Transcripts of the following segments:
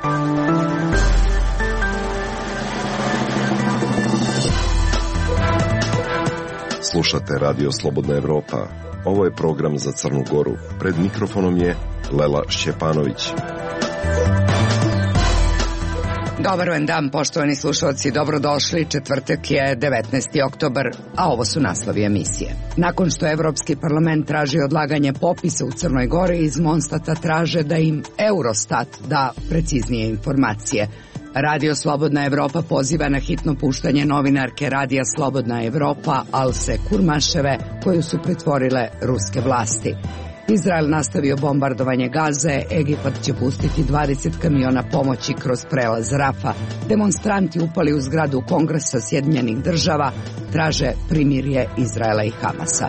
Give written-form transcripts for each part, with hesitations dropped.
Slušate Radio Slobodna Evropa. Ovo je program za Crnu Goru. Pred mikrofonom je Lela Šćepanović. Dobar vam dan, poštovani slušalci, dobrodošli. Četvrtak je 19. oktobar, a ovo su naslovi emisije. Nakon što Evropski parlament traži odlaganje popisa u Crnoj Gori, iz Monstata traže da im Eurostat da preciznije informacije. Radio Slobodna Evropa poziva na hitno puštanje novinarke Radija Slobodna Evropa Alse Kurmaševe, koju su pritvorile ruske vlasti. Izrael nastavio bombardovanje Gaze, Egipat će pustiti 20 kamiona pomoći kroz prelaz Rafa. Demonstranti upali u zgradu Kongresa Sjedinjenih država, traže primirje Izraela i Hamasa.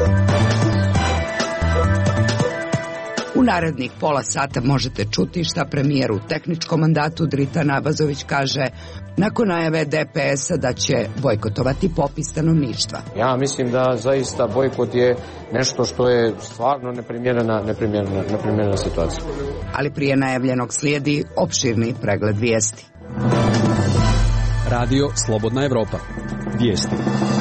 U narednih pola sata možete čuti šta premijer u tehničkom mandatu Dritan Abazović kaže nakon najave DPS-a da će bojkotovati popis stanovništva. Ja mislim da zaista bojkot je nešto što je stvarno neprimjerena situacija. Ali prije najavljenog slijedi opširni pregled vijesti. Radio Slobodna Evropa. Vijesti.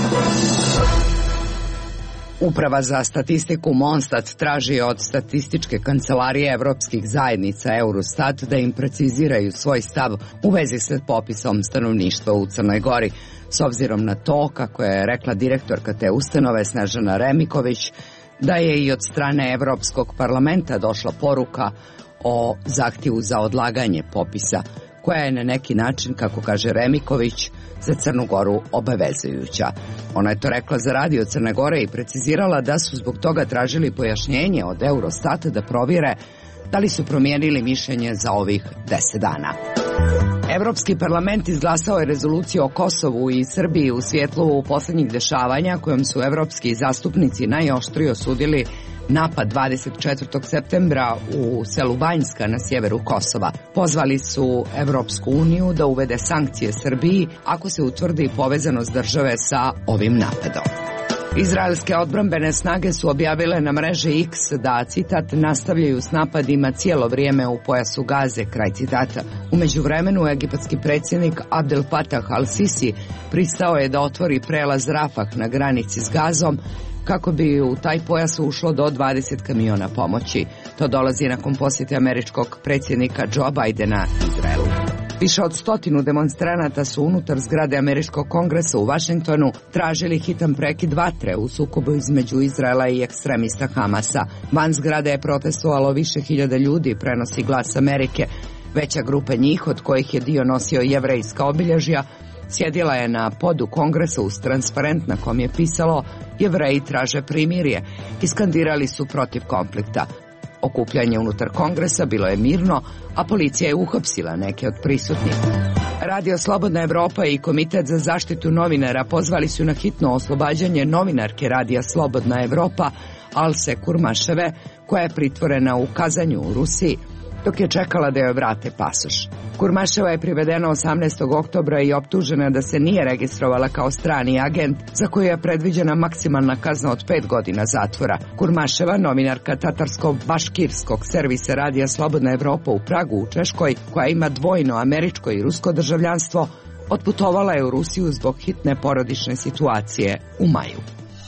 Uprava za statistiku Monstat traži od statističke kancelarije evropskih zajednica Eurostat da im preciziraju svoj stav u vezi s popisom stanovništva u Crnoj Gori. S obzirom na to, kako je rekla direktorka te ustanove Snežana Remiković, da je i od strane Evropskog parlamenta došla poruka o zahtjevu za odlaganje popisa, koja je na neki način, kako kaže Remiković, za Crnu Goru obavezujuća. Ona je to rekla za Radio Crne Gore i precizirala da su zbog toga tražili pojašnjenje od Eurostata da provjere da li su promijenili mišljenje za ovih 10 dana. Evropski parlament izglasao je rezoluciju o Kosovu i Srbiji u svjetlu posljednjih dešavanja kojom su evropski zastupnici najoštrije osudili napad 24. septembra u selu Banjska na sjeveru Kosova. Pozvali su Evropsku uniju da uvede sankcije Srbiji ako se utvrdi povezanost države sa ovim napadom. Izraelske odbrambene snage su objavile na mreži X da, citat, nastavljaju s napadima cijelo vrijeme u pojasu Gaze, kraj citata. U međuvremenu egipatski predsjednik Abdel Fattah al-Sisi pristao je da otvori prelaz Rafah na granici s Gazom kako bi u taj pojas ušlo do 20 kamiona pomoći. To dolazi nakon posjete američkog predsjednika Joe Bidena Izraelu. Više od 100 demonstranata su unutar zgrade američkog kongresa u Vašingtonu tražili hitan prekid vatre u sukobu između Izraela i ekstremista Hamasa. Van zgrade je protestovalo više hiljada ljudi, prenosi Glas Amerike. Veća grupa njih, od kojih je dio nosio jevrejska obilježja, sjedila je na podu kongresa uz transparent na kom je pisalo "Jevreji traže primirje" i skandirali su protiv konflikta. Okupljanje unutar kongresa bilo je mirno, a policija je uhapsila neke od prisutnih. Radio Slobodna Evropa i Komitet za zaštitu novinara pozvali su na hitno oslobađanje novinarke Radija Slobodna Evropa Alse Kurmaševe, koja je pritvorena u Kazanju u Rusiji, dok je čekala da joj vrate pasoš. Kurmaševa je privedena 18. oktobra i optužena da se nije registrovala kao strani agent, za koju je predviđena maksimalna kazna od 5 godina zatvora. Kurmaševa, novinarka tatarsko-baškirskog servisa Radija Slobodna Evropa u Pragu u Češkoj, koja ima dvojno američko i rusko državljanstvo, otputovala je u Rusiju zbog hitne porodične situacije u maju.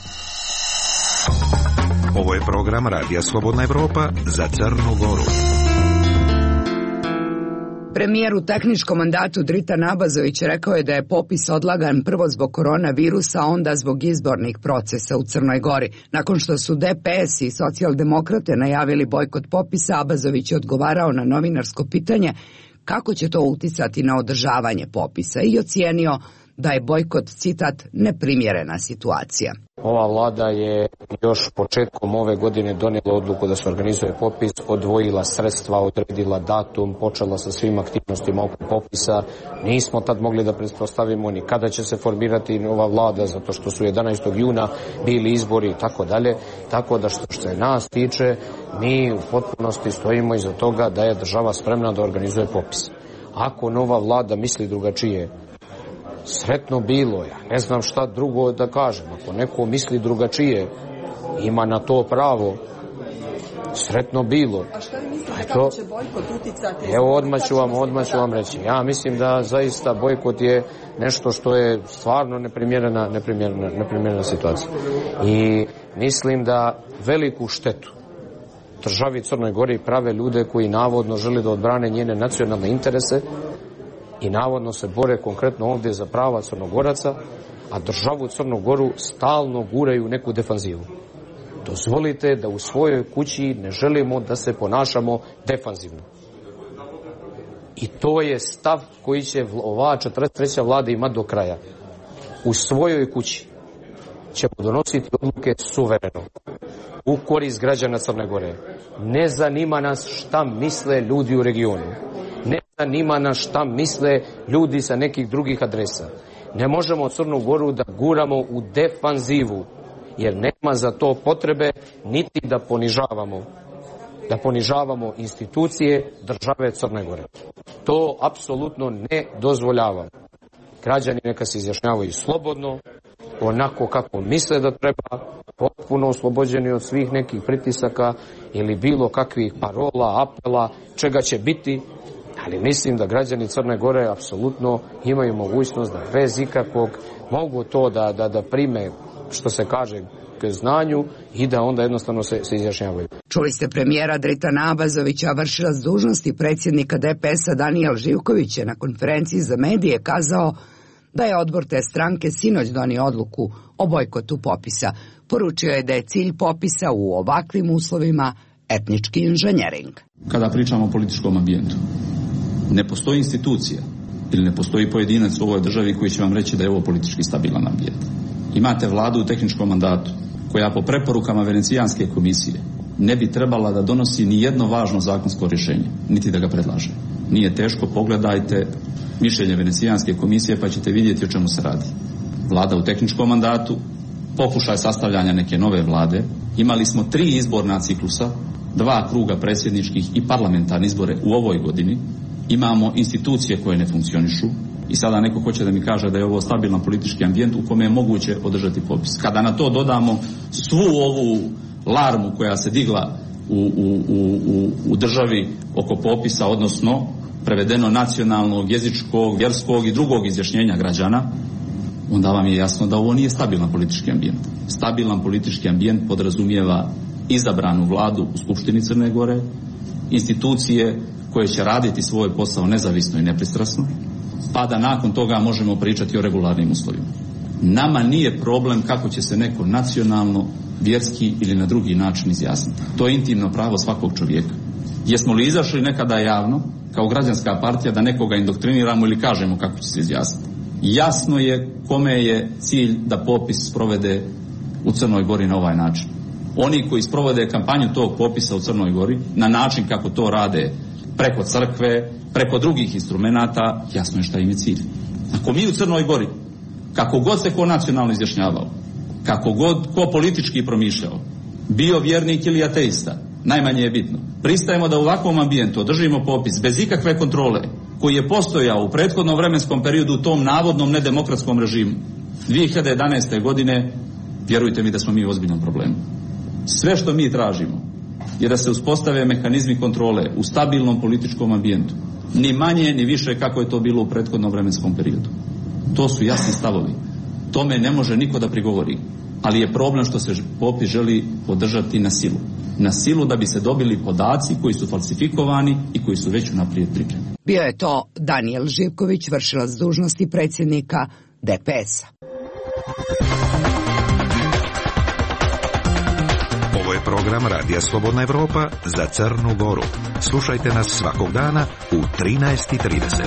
Ovo je program Radija Slobodna Evropa za Crnu Goru. Premijer u tehničkom mandatu Dritan Abazović rekao je da je popis odlagan prvo zbog koronavirusa, a onda zbog izbornih procesa u Crnoj Gori. Nakon što su DPS i socijaldemokrate najavili bojkot popisa, Abazović je odgovarao na novinarsko pitanje kako će to uticati na održavanje popisa i ocijenio da je bojkot, citat, neprimjerena situacija. Ova vlada je još početkom ove godine donijela odluku da se organizuje popis, odvojila sredstva, odredila datum, počela sa svim aktivnostima oko popisa. Nismo tad mogli da pretpostavimo ni kada će se formirati nova vlada, zato što su 11. juna bili izbori i tako dalje. Tako da što se nas tiče, mi u potpunosti stojimo iza toga da je država spremna da organizuje popis. Ako nova vlada misli drugačije, sretno bilo, ja ne znam šta drugo da kažem. Ako neko misli drugačije, ima na to pravo. Sretno bilo. A šta vi mislite kako će bojkot uticati? Evo, odmah ću vam reći. Ja mislim da zaista bojkot je nešto što je stvarno neprimjerena situacija. I mislim da veliku štetu državi Crnoj Gori prave ljude koji navodno žele da odbrane njene nacionalne interese i navodno se bore konkretno ovdje za prava Crnogoraca, a državu Crnu Goru stalno guraju u neku defanzivu. Dozvolite da u svojoj kući ne želimo da se ponašamo defanzivno. I to je stav koji će ova 43. vlada imati do kraja. U svojoj kući ćemo donositi odluke suvereno, u korist građana Crne Gore. Ne zanima nas šta misle ljudi u regionu. Ne zanima nas šta misle ljudi sa nekih drugih adresa. Ne možemo Crnu Goru da guramo u defanzivu, jer nema za to potrebe niti da ponižavamo institucije države Crne Gore. To apsolutno ne dozvoljavamo. Građani neka se izjašnjavaju slobodno, onako kako misle da treba, potpuno oslobođeni od svih nekih pritisaka ili bilo kakvih parola, apela, čega će biti, ali mislim da građani Crne Gore apsolutno imaju mogućnost da bez ikakvog mogu to da prime, što se kaže, k znanju i da onda jednostavno se izjašnjavaju. Čuli ste premijera Dritana Abazovića, vršilac dužnosti predsjednika DPS-a Danijel Živković je na konferenciji za medije kazao da je odbor te stranke sinoć donio odluku o bojkotu popisa. Poručio je da je cilj popisa u ovakvim uslovima etnički inženjering. Kada pričamo o političkom ambijentu, ne postoji institucija ili ne postoji pojedinac u ovoj državi koji će vam reći da je ovo politički stabilan ambijent. Imate vladu u tehničkom mandatu koja po preporukama Venecijanske komisije ne bi trebala da donosi ni jedno važno zakonsko rješenje, niti da ga predlaže. Nije teško, pogledajte mišljenje Venecijanske komisije pa ćete vidjeti o čemu se radi. Vlada u tehničkom mandatu, pokušaj sastavljanja neke nove vlade, imali smo 3 izborna ciklusa, 2 kruga predsjedničkih i parlamentarne izbore u ovoj godini, imamo institucije koje ne funkcionišu i sada neko hoće da mi kaže da je ovo stabilan politički ambijent u kome je moguće održati popis. Kada na to dodamo svu ovu larmu koja se digla u državi oko popisa, odnosno prevedeno nacionalnog, jezičkog, vjerskog i drugog izjašnjenja građana, onda vam je jasno da ovo nije stabilan politički ambijent. Stabilan politički ambijent podrazumijeva izabranu vladu u Skupštini Crne Gore, institucije koje će raditi svoj posao nezavisno i nepristrasno, pa da nakon toga možemo pričati o regularnim uslovima. Nama nije problem kako će se neko nacionalno, vjerski ili na drugi način izjasniti. To je intimno pravo svakog čovjeka. Jesmo li izašli nekada javno, kao građanska partija, da nekoga indoktriniramo ili kažemo kako će se izjasniti? Jasno je kome je cilj da popis sprovede u Crnoj Gori na ovaj način. Oni koji sprovode kampanju tog popisa u Crnoj Gori na način kako to rade preko crkve, preko drugih instrumenata, jasno je šta im je cilj. Ako mi u Crnoj Gori, kako god se ko nacionalno izjašnjavao, kako god ko politički promišljao, bio vjernik ili ateista, najmanje je bitno, pristajemo da u ovakvom ambijentu održimo popis bez ikakve kontrole koji je postojao u prethodnom vremenskom periodu u tom navodnom nedemokratskom režimu 2011. godine, vjerujte mi da smo mi u ozbiljnom problemu. Sve što mi tražimo je da se uspostave mehanizmi kontrole u stabilnom političkom ambijentu. Ni manje, ni više kako je to bilo u prethodnom vremenskom periodu. To su jasni stavovi. Tome ne može niko da prigovori. Ali je problem što se popis želi podržati na silu. Na silu da bi se dobili podaci koji su falsifikovani i koji su već unaprijed pripremljeni. Bio je to Danijel Živković, vršilac dužnosti predsjednika DPS-a. Ovo je program Radija Slobodna Evropa za Crnu Goru. Slušajte nas svakog dana u 13:30.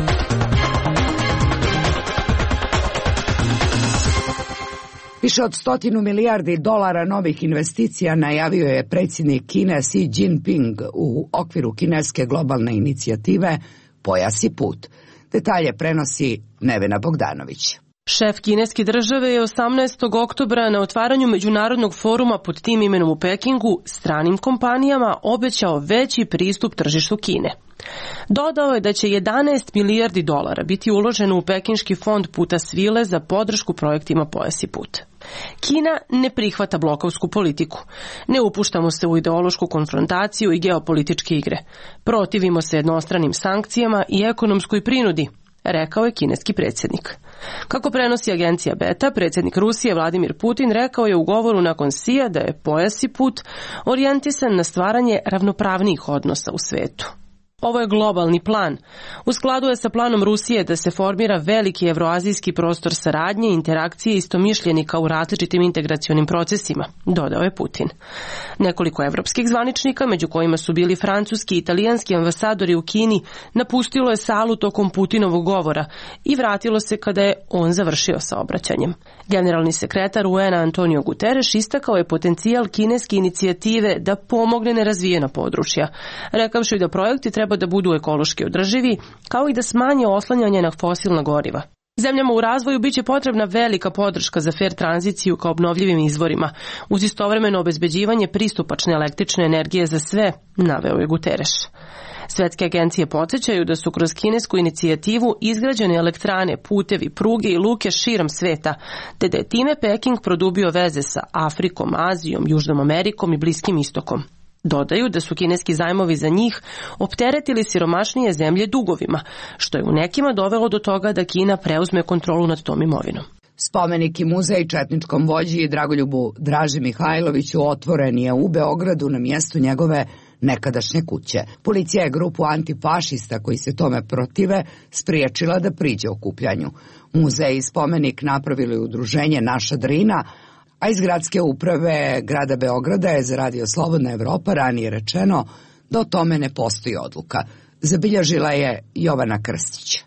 Više od 100 milijardi dolara novih investicija najavio je predsjednik Kine Xi Jinping u okviru kineske globalne inicijative Pojas i put. Detalje prenosi Nevena Bogdanović. Šef kineske države je 18. oktobra na otvaranju međunarodnog foruma pod tim imenom u Pekingu stranim kompanijama obećao veći pristup tržištu Kine. Dodao je da će 11 milijardi dolara biti uloženo u pekinški fond Puta svile za podršku projektima Pojas i put. Kina ne prihvata blokovsku politiku. Ne upuštamo se u ideološku konfrontaciju i geopolitičke igre. Protivimo se jednostranim sankcijama i ekonomskoj prinudi, rekao je kineski predsjednik. Kako prenosi agencija Beta, predsjednik Rusije Vladimir Putin rekao je u govoru nakon Sija da je pojas i put orijentisan na stvaranje ravnopravnijih odnosa u svetu. Ovo je globalni plan. U skladu je sa planom Rusije da se formira veliki evroazijski prostor saradnje i interakcije istomišljenika u različitim integracionim procesima, dodao je Putin. Nekoliko evropskih zvaničnika, među kojima su bili francuski i italijanski ambasadori u Kini, napustilo je salu tokom Putinovog govora i vratilo se kada je on završio sa obraćanjem. Generalni sekretar UN-a Antonio Guterres istakao je potencijal kineske inicijative da pomogne nerazvijena područja, rekavši da projekti treba da budu ekološki održivi, kao i da smanje oslanjanje na fosilna goriva. Zemljama u razvoju biće potrebna velika podrška za fair tranziciju ka obnovljivim izvorima, uz istovremeno obezbeđivanje pristupačne električne energije za sve, naveo je Guterres. Svetske agencije podsjećaju da su kroz kinesku inicijativu izgrađene elektrane, putevi, pruge i luke širom sveta, te da je time Peking produbio veze sa Afrikom, Azijom, Južnom Amerikom i Bliskim istokom. Dodaju da su kineski zajmovi za njih opteretili siromašnije zemlje dugovima, što je u nekima dovelo do toga da Kina preuzme kontrolu nad tom imovinom. Spomenik i muzej četničkom vođi Dragoljubu Draži Mihajloviću otvoren je u Beogradu na mjestu njegove nekadašnje kuće. Policija je grupu antifašista koji se tome protive spriječila da priđe okupljanju. Muzej i spomenik napravili udruženje Naša Drina, a iz gradske uprave grada Beograda je za Radio Slobodna Evropa ranije rečeno da o tome ne postoji odluka. Zabilježila je Jovana Krstić.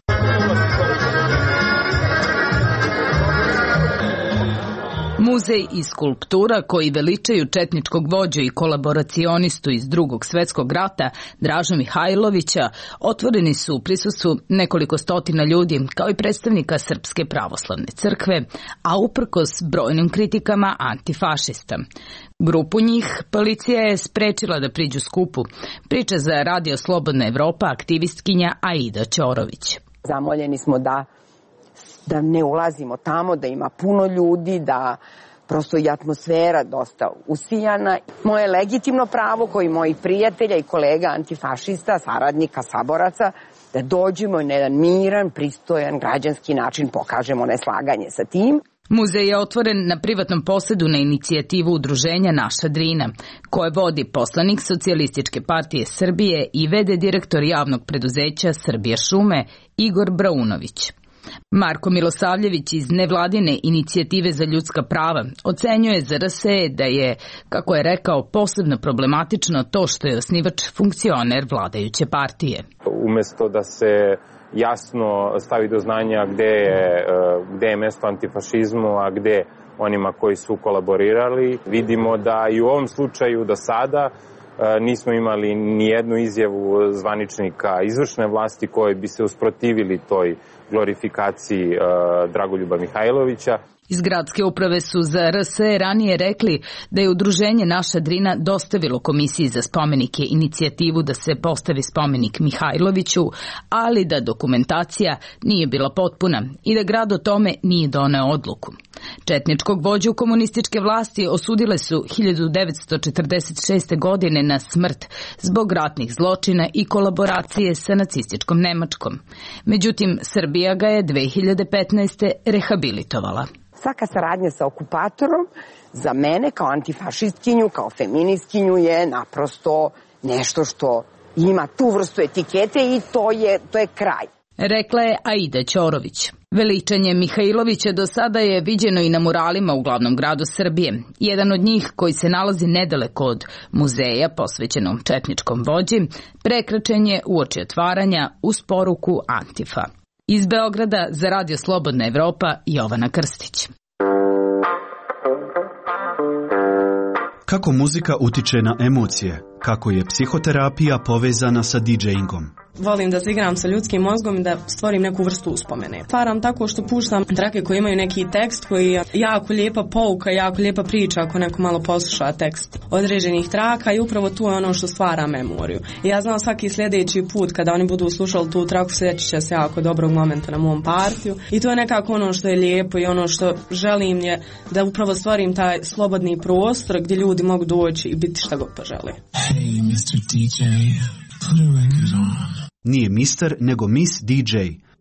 Muzej i skulptura koji veličaju četničkog vođu i kolaboracionistu iz Drugog svjetskog rata Dražu Mihajlovića otvoreni su u prisustvu nekoliko stotina ljudi kao i predstavnika Srpske pravoslavne crkve, a uprkos brojnim kritikama antifašista. Grupu njih policija je sprečila da priđu skupu, priča za Radio Slobodna Evropa aktivistkinja Aida Ćorović. Zamoljeni smo da ne ulazimo tamo, da ima puno ljudi, da prosto i atmosfera dosta usijana. Moje legitimno pravo, koji mojih prijatelja i kolega antifašista, saradnika, saboraca, da dođemo na jedan miran, pristojan, građanski način pokažemo neslaganje sa tim. Muzej je otvoren na privatnom posedu na inicijativu udruženja Naša Drina, koje vodi poslanik Socijalističke partije Srbije i vede direktor javnog preduzeća Srbija šume Igor Braunović. Marko Milosavljević iz nevladine inicijative za ljudska prava ocenjuje za RSE da je, kako je rekao, posebno problematično to što je osnivač funkcioner vladajuće partije. Umesto da se jasno stavi do znanja gde je mesto antifašizmu, a gde onima koji su kolaborirali, vidimo da i u ovom slučaju do sada nismo imali ni jednu izjavu zvaničnika izvršne vlasti koji bi se usprotivili toj glorifikaciji Dragoljuba Mihajlovića. Iz gradske uprave su za RSE ranije rekli da je udruženje Naša Drina dostavilo Komisiji za spomenike inicijativu da se postavi spomenik Mihajloviću, ali da dokumentacija nije bila potpuna i da grad o tome nije doneo odluku. Četničkog vođu komunističke vlasti osudile su 1946. godine na smrt zbog ratnih zločina i kolaboracije sa nacističkom Nemačkom. Međutim, Srbija ga je 2015. rehabilitovala. Svaka saradnja sa okupatorom za mene kao antifašistkinju, kao feministkinju je naprosto nešto što ima tu vrstu etikete i to je kraj. Rekla je Aida Ćorović. Veličanje Mihajlovića do sada je viđeno i na muralima u glavnom gradu Srbije. Jedan od njih, koji se nalazi nedaleko od muzeja posvećenom četničkom vođi, prekračen je uoči otvaranja uz poruku Antifa. Iz Beograda za Radio Slobodna Evropa, Jovana Krstić. Kako muzika utiče na emocije, kako je psihoterapija povezana sa DJingom. Volim da se igram sa ljudskim mozgom i da stvorim neku vrstu uspomene. Stvaram tako što puštam trake koje imaju neki tekst koji je jako lijepa pouka, jako lijepa priča ako neko malo posluša tekst određenih traka i upravo tu je ono što stvara memoriju. I ja znam svaki sljedeći put kada oni budu slušali tu traku sjećat će se jako dobrog momenta na mom partiju i to je nekako ono što je lijepo i ono što želim je da upravo stvorim taj slobodni prostor gdje ljudi mogu doći i biti šta god požele. Hey, Mr. DJ, put a record on. Nije mister, nego Miss DJ.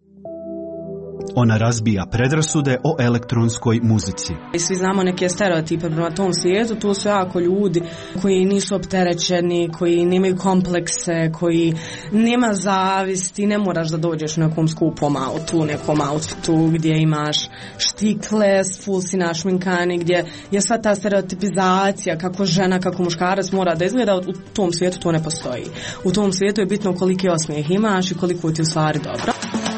Ona razbija predrasude o elektronskoj muzici. I svi znamo neke stereotipe prema tom svijetu, tu su jako ljudi koji nisu opterećeni, koji nemaju komplekse, koji nema zavisti, ne moraš da dođeš u nekom skupom autu, nekom outfitu gdje imaš štikle, full si našminkani, gdje je sva ta stereotipizacija kako žena, kako muškarac mora da izgleda, u tom svijetu to ne postoji. U tom svijetu je bitno koliki osmijeh imaš i koliko ti u stvari dobro.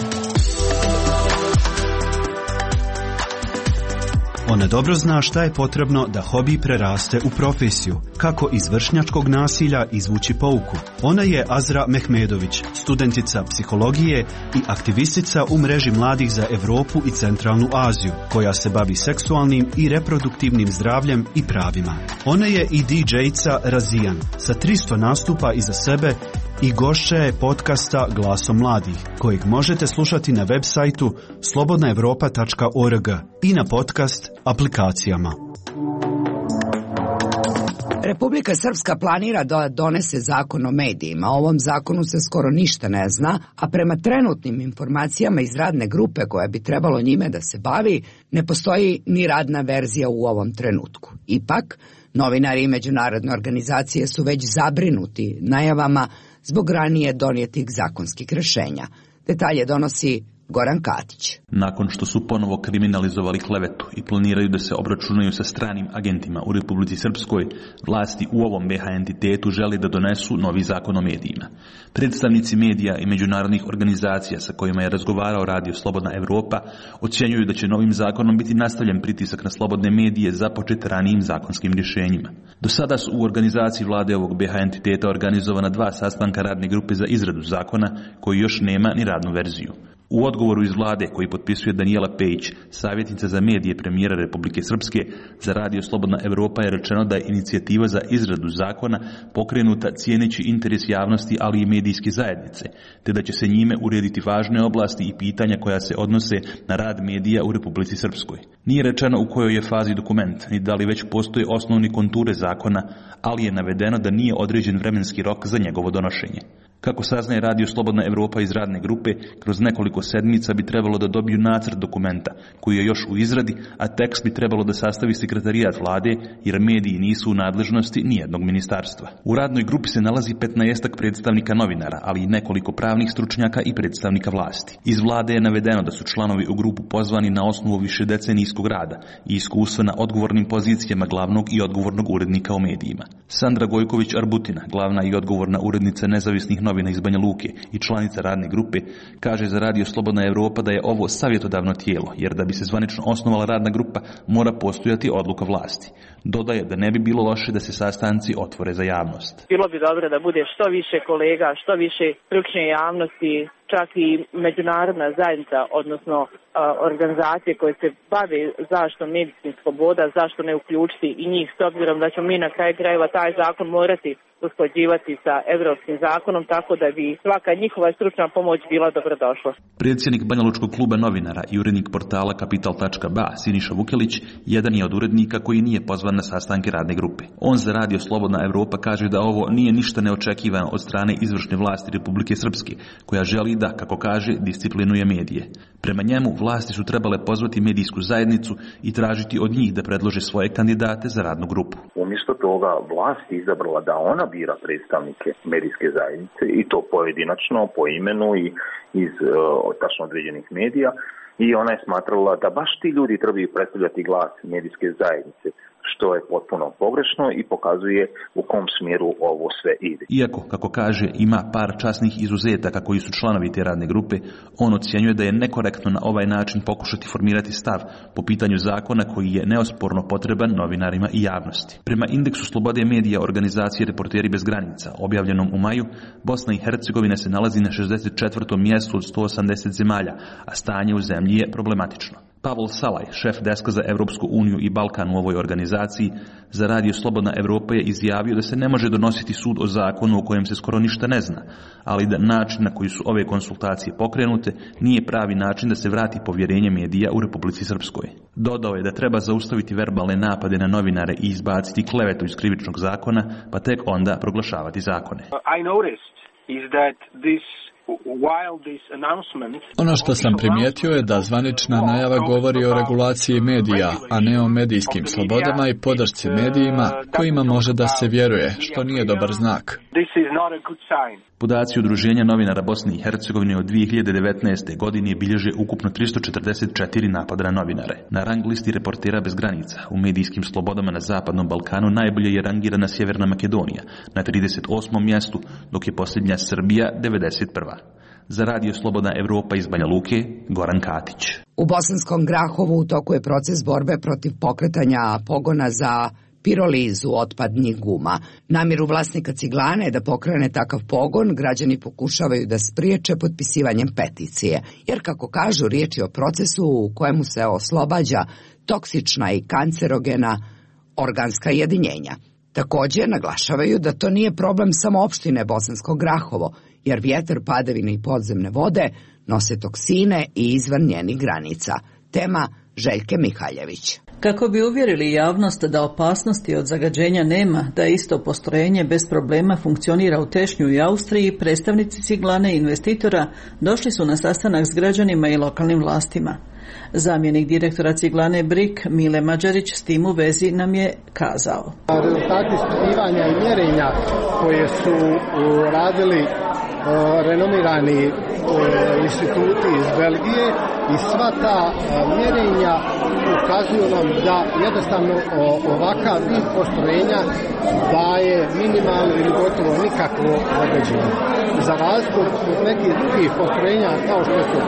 Ona dobro zna šta je potrebno da hobi preraste u profesiju, kako iz vršnjačkog nasilja izvući pouku. Ona je Azra Mehmedović, studentica psihologije i aktivistica u mreži mladih za Europu i Centralnu Aziju, koja se bavi seksualnim i reproduktivnim zdravljem i pravima. Ona je i DJ-ica Razijan, sa 300 nastupa iza sebe i gošća je podcasta Glasom mladih, kojeg možete slušati na web sajtu slobodnaevropa.org i na podcast aplikacijama. Republika Srpska planira da donese zakon o medijima. O ovom zakonu se skoro ništa ne zna, a prema trenutnim informacijama iz radne grupe koja bi trebalo njime da se bavi, ne postoji ni radna verzija u ovom trenutku. Ipak, novinari i međunarodne organizacije su već zabrinuti najavama zbog ranije donijetih zakonskih rješenja. Detalje donosi Goran Katić. Nakon što su ponovo kriminalizovali klevetu i planiraju da se obračunaju sa stranim agentima u Republici Srpskoj, vlasti u ovom BH entitetu želi da donesu novi zakon o medijima. Predstavnici medija i međunarodnih organizacija sa kojima je razgovarao Radio Slobodna Evropa ocjenjuju da će novim zakonom biti nastavljen pritisak na slobodne medije započet ranijim zakonskim rješenjima. Do sada su u organizaciji vlade ovog BH entiteta organizovana 2 sastanka radne grupe za izradu zakona koji još nema ni radnu verziju. U odgovoru iz vlade koji potpisuje Danijela Pejić, savjetnica za medije premijera Republike Srpske, za Radio Slobodna Evropa je rečeno da je inicijativa za izradu zakona pokrenuta cijeneći interes javnosti, ali i medijske zajednice, te da će se njime urediti važne oblasti i pitanja koja se odnose na rad medija u Republici Srpskoj. Nije rečeno u kojoj je fazi dokument, ni da li već postoje osnovni konture zakona, ali je navedeno da nije određen vremenski rok za njegovo donošenje. Kako saznaje Radio Slobodna Evropa iz radne grupe, kroz nekoliko sedmica bi trebalo da dobiju nacrt dokumenta, koji je još u izradi, a tekst bi trebalo da sastavi sekretarijat vlade, jer mediji nisu u nadležnosti nijednog ministarstva. U radnoj grupi se nalazi 15 predstavnika novinara, ali i nekoliko pravnih stručnjaka i predstavnika vlasti. Iz vlade je navedeno da su članovi u grupu pozvani na osnovu višedecenijskog rada i iskustva na odgovornim pozicijama glavnog i odgovornog urednika o medijima. Sandra Gojković-Arbutina, glavna i odgovorna urednica nezavisnih novina iz Banja Luke i članica radne grupe, kaže za Radio Slobodna Evropa da je ovo savjetodavno tijelo, jer da bi se zvanično osnovala radna grupa mora postojati odluka vlasti. Dodaje da ne bi bilo loše da se sastanci otvore za javnost. Bilo bi dobro da bude što više kolega, što više stručne javnosti, čak i međunarodna zajednica, odnosno organizacije koje se bave zaštitom medijskih sloboda, zašto ne uključiti i njih, s obzirom da ćemo mi na kraju krajeva taj zakon morati usklađivati sa evropskim zakonom, tako da bi svaka njihova stručna pomoć bila dobrodošla. Predsjednik Banjalučkog kluba novinara i urednik portala Kapital.ba Siniša Vukelić jedan je od urednika koji nije pozvan na sastanke radne grupe. On za Radio Slobodna Evropa kaže da ovo nije ništa neočekivano od strane izvršne vlasti Republike Srpske, koja želi da, kako kaže, disciplinuje medije. Prema njemu, vlasti su trebale pozvati medijsku zajednicu i tražiti od njih da predlože svoje kandidate za radnu grupu. Umjesto toga vlast izabrala da ona bira predstavnike medijske zajednice i to pojedinačno, po imenu i iz tačno određenih medija, i ona je smatrala da baš ti ljudi trebaju predstavljati glas medijske zajednice, što je potpuno pogrešno i pokazuje u kom smjeru ovo sve ide. Iako, kako kaže, ima par časnih izuzetaka koji su članovi te radne grupe, on ocjenjuje da je nekorektno na ovaj način pokušati formirati stav po pitanju zakona koji je neosporno potreban novinarima i javnosti. Prema indeksu slobode medija organizacije Reporteri bez granica, objavljenom u maju, Bosna i Hercegovina se nalazi na 64. mjestu od 180 zemalja, a stanje u zemlji je problematično. Pavol Salaj, šef deska za Evropsku uniju i Balkan u ovoj organizaciji, za Radio Slobodna Evropa je izjavio da se ne može donositi sud o zakonu o kojem se skoro ništa ne zna, ali da način na koji su ove konsultacije pokrenute nije pravi način da se vrati povjerenje medija u Republici Srpskoj. Dodao je da treba zaustaviti verbalne napade na novinare i izbaciti klevetu iz krivičnog zakona, pa tek onda proglašavati zakone. I noticed is that this Ono što sam primijetio je da zvanična najava govori o regulaciji medija, a ne o medijskim slobodama i podršci medijima kojima može da se vjeruje, što nije dobar znak. Podaci Udruženja novinara Bosne i Hercegovine od 2019. godine bilježe ukupno 344 napada na novinare. Na rang listi Reportera bez granica u medijskim slobodama na Zapadnom Balkanu najbolje je rangirana Sjeverna Makedonija na 38. mjestu, dok je posljednja Srbija 91. Za Radio Slobodna Evropa iz Banja Luke, Goran Katić. U Bosanskom Grahovu u toku je proces borbe protiv pokretanja pogona za pirolizu otpadnih guma. Namjeru vlasnika ciglane je da pokrene takav pogon, građani pokušavaju da spriječe potpisivanjem peticije, jer kako kažu, riječ je o procesu u kojemu se oslobađa toksična i kancerogena organska jedinjenja. Također naglašavaju da to nije problem samo opštine Bosansko Grahovo, jer vjetar, padavine i podzemne vode nose toksine i izvan njenih granica. Tema Željke Mihaljević. Kako bi uvjerili javnost da opasnosti od zagađenja nema, da isto postrojenje bez problema funkcionira u Tešnju i Austriji, predstavnici ciglane i investitora došli su na sastanak s građanima i lokalnim vlastima. Zamjenik direktora ciglane BRIK Mile Mađarić s tim u vezi nam je kazao. Rezultati ispitivanja i mjerenja koje su radili renomirani instituti iz Belgije i sva ta mjerenja ukazuju nam da jednostavno ovakav vid postrojenja daje minimalno ili gotovo nikakvo zagađenje. Za razliku od nekih drugih postrojenja kao što su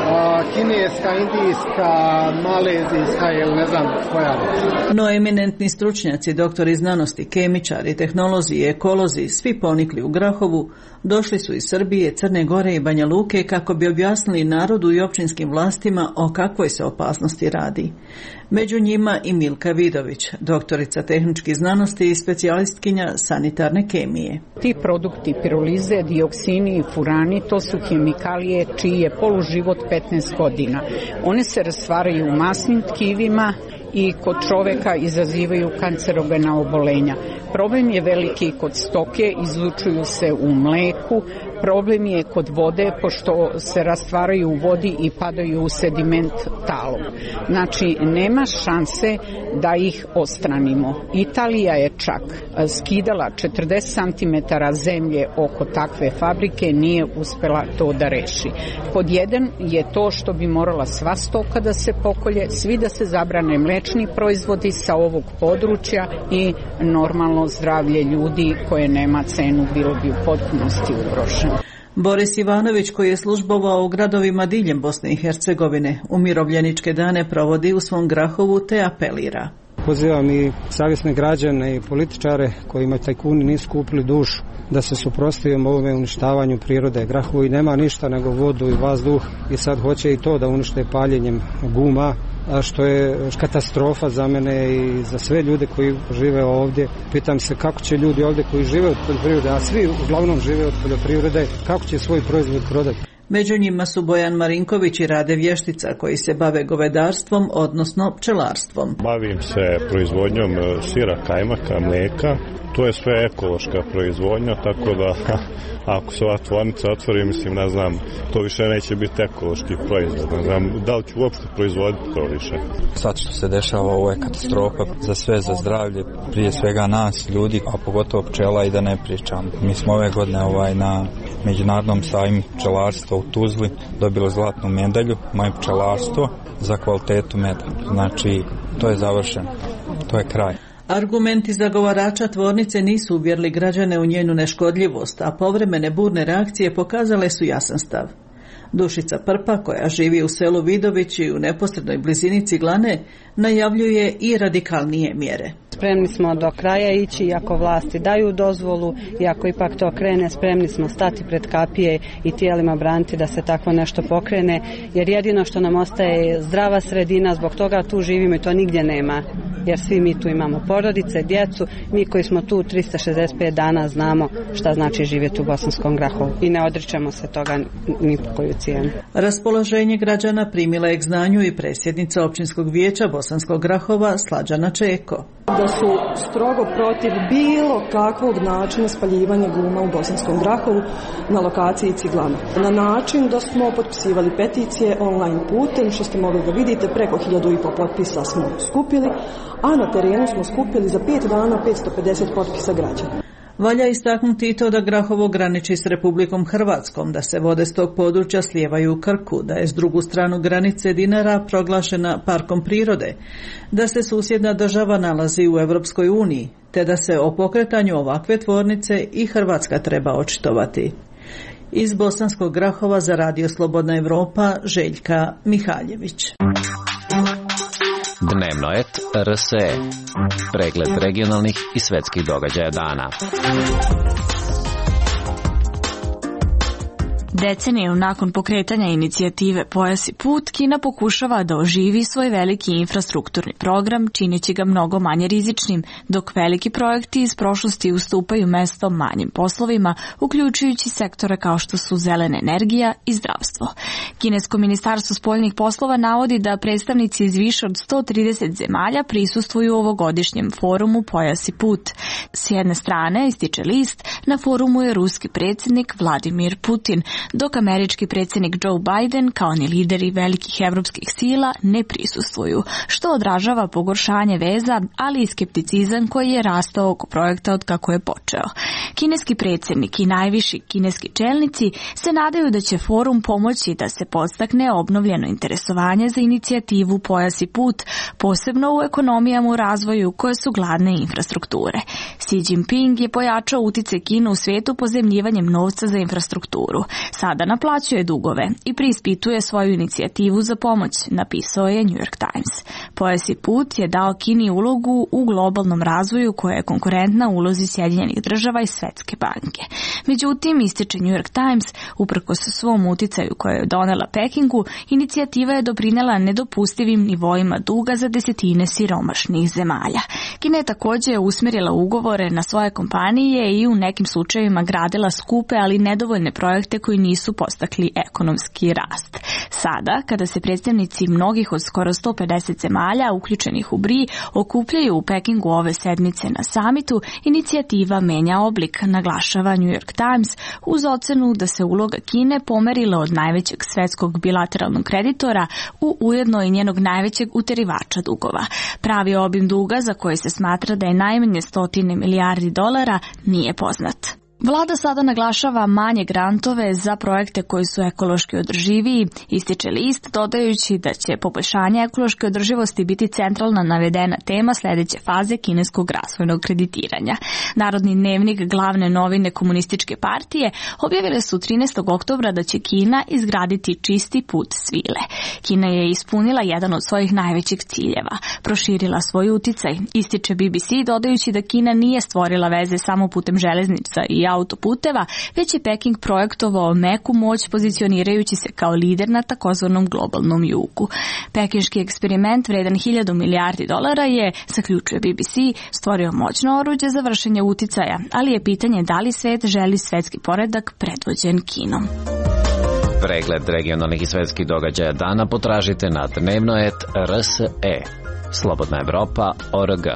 kineska, indijska, malezijska ili ne znam koja. No eminentni stručnjaci, doktori znanosti, kemičari, tehnolozi i ekolozi, svi ponikli u Grahovu, došli su iz Srbije, Crne Gore i Banja Luke kako bi objasnili narodu i općinskim vlastima o kakvoj se opasnosti radi. Među njima i Milka Vidović, doktorica tehničkih znanosti i specijalistkinja sanitarne kemije. Ti produkti pirolize, dioksini i furani, to su hemikalije čiji je poluživot 15 godina. One se rastvaraju u masnim tkivima i kod čoveka izazivaju kancerogena obolenja. Problem je veliki kod stoke, izlučuju se u mleku. Problem je kod vode, pošto se rastvaraju u vodi i padaju u sediment talog. Znači, nema šanse da ih odstranimo. Italija je čak skidala 40 cm zemlje oko takve fabrike, nije uspela to da reši. Pod jedan je to što bi morala sva stoka da se pokolje, svi da se zabrane mlečni proizvodi sa ovog područja i normalno zdravlje ljudi koje nema cenu bilo bi u potpunosti ugroženo. Boris Ivanović, koji je službovao u gradovima diljem Bosne i Hercegovine, umirovljeničke dane provodi u svom Grahovu te apelira. Pozivam i savjesne građane i političare kojima tajkuni nisu kupili dušu da se suprotstavimo ovome uništavanju prirode. Grahovu i nema ništa nego vodu i vazduh i sad hoće i to da unište paljenjem guma, a što je katastrofa za mene i za sve ljude koji žive ovdje. Pitam se kako će ljudi ovdje koji žive od poljoprivrede, a svi uglavnom žive od poljoprivrede, kako će svoj proizvod prodati. Među njima su Bojan Marinković i Rade Vještica koji se bave govedarstvom, odnosno pčelarstvom. Bavim se proizvodnjom sira, kajmaka, mlijeka. To je sve ekološka proizvodnja, tako da ako se ova tvornica otvori, mislim, ne znam, to više neće biti ekološki proizvod. Ne znam, da li ću uopšte proizvoditi to više. Sad što se dešava, ovo je katastrofa za sve, za zdravlje, prije svega nas, ljudi, a pogotovo pčela i da ne pričam. Mi smo ove godine na Međunarodnom sajmu pčelarstva u Tuzli dobilo zlatnu medalju, moje pčelarstvo, za kvalitetu meda. Znači, to je završeno, to je kraj. Argumenti zagovarača tvornice nisu uvjerili građane u njenu neškodljivost, a povremene burne reakcije pokazale su jasan stav. Dušica Prpa, koja živi u selu Vidović i u neposrednoj blizini ciglane, najavljuje i radikalnije mjere. Spremni smo do kraja ići, iako vlasti daju dozvolu, i ako ipak to krene, spremni smo stati pred kapije i tijelima braniti da se tako nešto pokrene, jer jedino što nam ostaje je zdrava sredina, zbog toga tu živimo i to nigdje nema, jer svi mi tu imamo porodice, djecu, mi koji smo tu 365 dana znamo šta znači živjeti u Bosanskom Grahovu i ne odričemo se toga ni po koju cijenu. Raspoloženje građana primila je k znanju i predsjednica općinskog vijeća Bosanskog Grahova Slađana Čeko. Da su strogo protiv bilo kakvog načina spaljivanja guma u Bosanskom Grahovu na lokaciji Ciglana. Na način da smo potpisivali peticije online putem, što ste mogli da vidite, preko 1500 potpisa smo skupili, a na terenu smo skupili za 5 dana 550 potpisa građana. Valja istaknuti i to da Grahovo graniči s Republikom Hrvatskom, da se vode s tog područja slijevaju u Krku, da je s drugu stranu granice Dinara proglašena parkom prirode, da se susjedna država nalazi u Europskoj uniji, te da se o pokretanju ovakve tvornice i Hrvatska treba očitovati. Iz Bosanskog Grahova za Radio Slobodna Evropa, Željka Mihaljević. Dnevnoet RSE. Pregled regionalnih i svetskih događaja dana. Deceniju nakon pokretanja inicijative Pojas i put, Kina pokušava da oživi svoj veliki infrastrukturni program, čineći ga mnogo manje rizičnim, dok veliki projekti iz prošlosti ustupaju mesto manjim poslovima, uključujući sektore kao što su zelena energija i zdravstvo. Kinesko ministarstvo spoljnih poslova navodi da predstavnici iz više od 130 zemalja prisustvuju u ovogodišnjem forumu Pojas i put. S jedne strane, ističe list, na forumu je ruski predsjednik Vladimir Putin, dok američki predsjednik Joe Biden kao ni lideri velikih evropskih sila ne prisustvuju, što odražava pogoršanje veza, ali i skepticizam koji je rastao oko projekta od kako je počeo. Kineski predsjednik i najviši kineski čelnici se nadaju da će forum pomoći da se podstakne obnovljeno interesovanje za inicijativu Pojas i put, posebno u ekonomijama u razvoju koje su gladne infrastrukture. Xi Jinping je pojačao uticaj Kine u svijetu pozemljivanjem novca za infrastrukturu. Sada naplaćuje dugove i preispituje svoju inicijativu za pomoć, napisao je New York Times. Pojas i put je dao Kini ulogu u globalnom razvoju koja je konkurentna ulozi Sjedinjenih država i Svetske banke. Međutim, ističe New York Times, uprkos svom uticaju koje je donela Pekingu, inicijativa je doprinela nedopustivim nivoima duga za desetine siromašnih zemalja. Kina je također usmjerila ugovore na svoje kompanije i u nekim slučajevima gradila skupe, ali nedovoljne projekte koji nisu postakli ekonomski rast. Sada, kada se predstavnici mnogih od skoro 150 zemalja uključenih u BRI okupljaju u Pekingu ove sedmice na samitu, inicijativa menja oblik, naglašava New York Times, uz ocenu da se uloga Kine pomerila od najvećeg svetskog bilateralnog kreditora u ujedno i njenog najvećeg uterivača dugova. Pravi obim duga, za koji se smatra da je najmanje $100 milijardi, nije poznat. Vlada sada naglašava manje grantove za projekte koji su ekološki održiviji, ističe list, dodajući da će poboljšanje ekološke održivosti biti centralna navedena tema sljedeće faze kineskog razvojnog kreditiranja. Narodni dnevnik, glavne novine Komunističke partije, objavile su 13. oktobra da će Kina izgraditi čisti put svile. Kina je ispunila jedan od svojih najvećih ciljeva, proširila svoj uticaj, ističe BBC, dodajući da Kina nije stvorila veze samo putem železnica i autoputeva, već je Peking projektovao meku moć pozicionirajući se kao lider na takozvanom globalnom jugu. Pekinški eksperiment vredan $1.000 milijardi je, zaključuje BBC, stvorio moćno oruđe za vršenje uticaja, ali je pitanje da li svet želi svetski poredak predvođen Kinom. Pregled regionalnih i svetskih događaja dana potražite na dnevnoet.rse. Slobodna Evropa.org.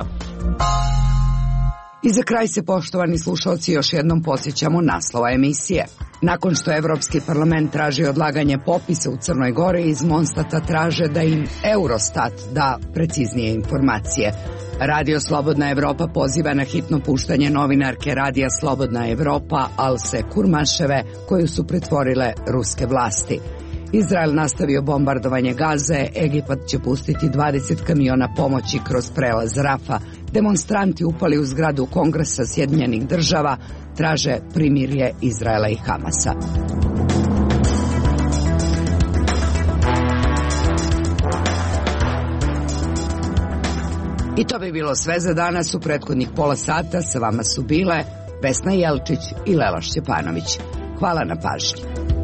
I za kraj se, poštovani slušalci, još jednom podsjećamo naslova emisije. Nakon što Evropski parlament traži odlaganje popisa u Crnoj Gori, iz Monstata traže da im Eurostat da preciznije informacije. Radio Slobodna Evropa poziva na hitno puštanje novinarke Radija Slobodna Evropa Alse Kurmaševe, koju su pritvorile ruske vlasti. Izrael nastavio bombardovanje Gaze, Egipat će pustiti 20 kamiona pomoći kroz prelaz Rafa, demonstranti upali u zgradu Kongresa Sjedinjenih država, traže primirje Izraela i Hamasa. I to bi bilo sve za danas. U prethodnih pola sata sa vama su bile Vesna Jelčić i Lela Šćepanović. Hvala na pažnji.